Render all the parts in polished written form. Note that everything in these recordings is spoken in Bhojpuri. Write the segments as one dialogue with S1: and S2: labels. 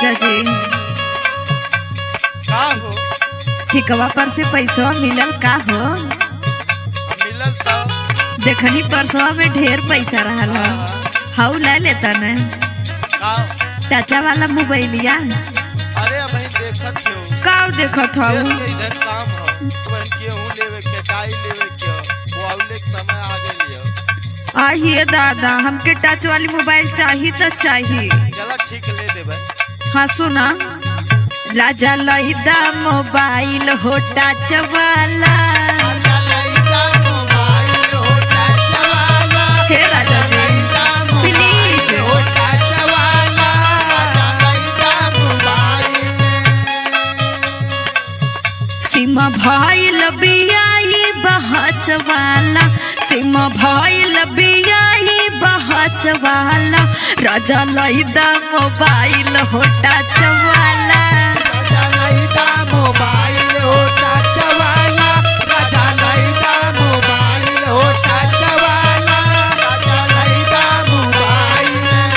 S1: राजा जी।
S2: का हो?
S1: ठिकवा पर से पैसा मिलल का हो?
S2: मिलल तो
S1: देखनी परसवा में ढेर पैसा रहल। हाउ ले लेता न
S2: का?
S1: चाचा वाला मोबाइलिया।
S2: अरे भाई देखत हो
S1: का देखत हो?
S2: देश के इधर काम हो बहन के हूं लेवे के डाई लेवे के वो आउले के समय आ गइल हो।
S1: आइए दादा हमके टच वाली मोबाइल चाहिए तो चाहिए।
S2: चला ठीक ले देबे।
S1: हाँ सुना राजा लईदा मोबाइल हो टच वाला। हे राजा जी प्लीज सीमा भइल बियाई बहच वाला। सीमा भइल बियाई बहच वाला। राजा लईदा मोबाइल हो टच वाला।
S3: मोबाइल हो टच वाला। राजा लईदा मोबाइल हो टच वाला। राजा लईदा मोबाइल।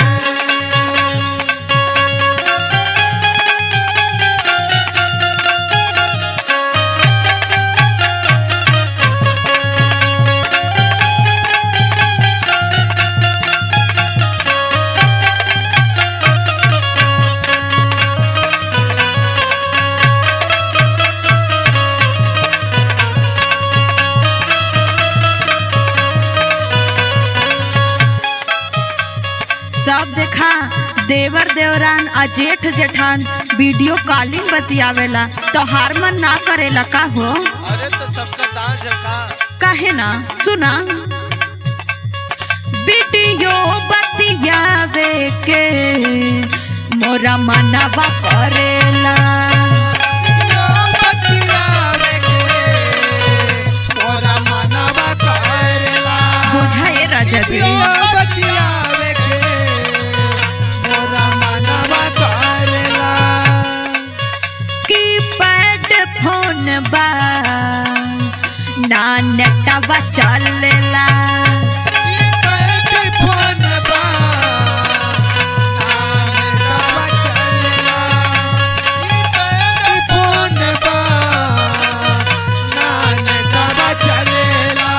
S1: सब देखा देवर देवरान आ जेठ जेठान वीडियो कॉलिंग बतियावेला तो हार मन ना करेला का हो?
S2: अरे तो सबका दांत है का?
S1: काहे ना सुना वीडियो बतियावे के मोरा मनवा करेला। बुझाए राजा जी फोन बा ना नेटवा चलेला।
S3: फोन बा फोन बा नेटवा चलेला।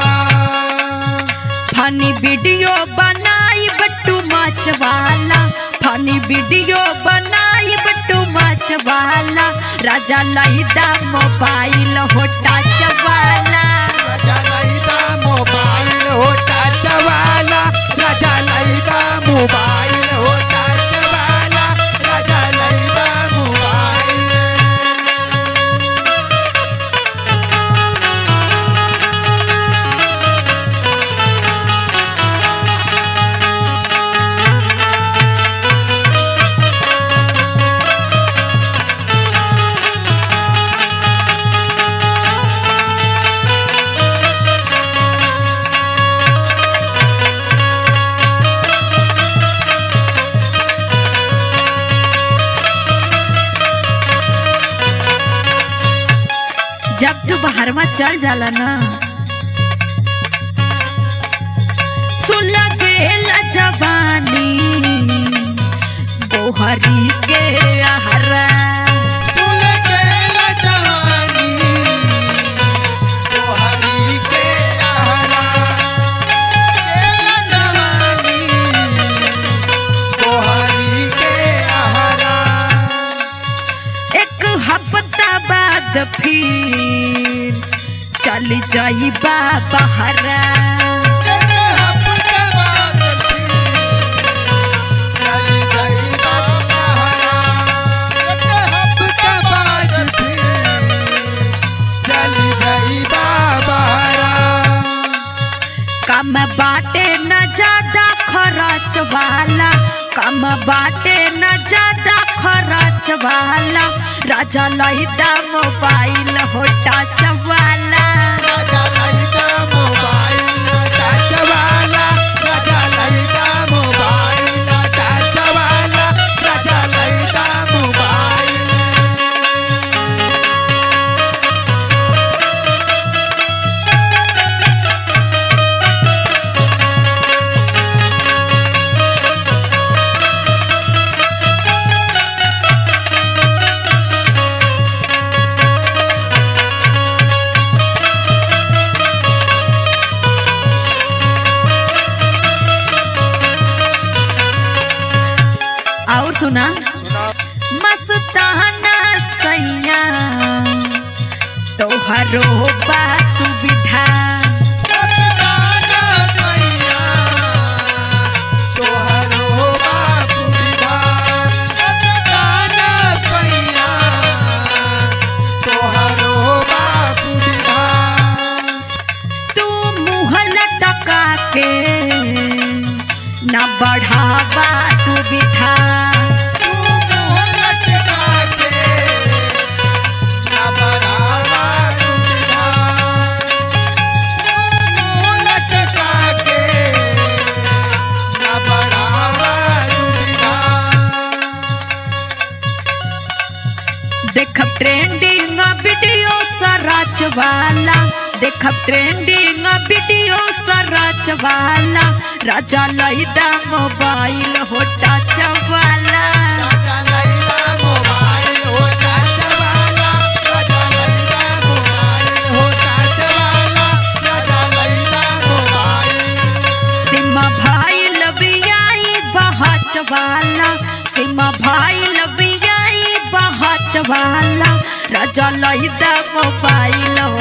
S1: फनी वीडियो बनाई बट्टू माच वाला। फनी वीडियो बनाई बट्टू माच वाला। राजा लईदा मोबाइल हो टच वाला।
S3: राजा लईदा मोबाइल हो टच वाला। राजा लईदा मोबाइल हो टच वाला। राजा लईदा मोबाइल।
S1: जब तू बाहर में चल जाला ना सुन गेला जवानी बोहरी के आहरा।
S3: फूल गेला जवानी बोहरी के आहरा। गेला जवानी बोहरी के आहरा।
S1: एक हफ्ता बाद फिर चली जाई बहरा। कम बाटे न ज्यादा खर्च वाला। कम बाटे न ज्यादा खर्च वाला। राजा लईदा मोबाइल हो टच वाला।
S3: राजा लईदा मोबाइल टच वाला। राजा लईदा मोबाइल टच वाला। राजा लईदा मोबाइल।
S1: सुना
S2: सुना
S1: मस्ताना सैया तोहरो बा सुविधा तू मुँह लटका के न बढ़ावा दुविधा देखब ट्रेंडिंग वीडियो सराच वाला देखब ट्रेंडिंग वीडियो सराच वाला राजा लईदा मोबाइल हो टच वाला सिमा भाई लबियाई बहच वाला सिमा भाई लबियाई बहच वाला राजा लईदा मोबाइल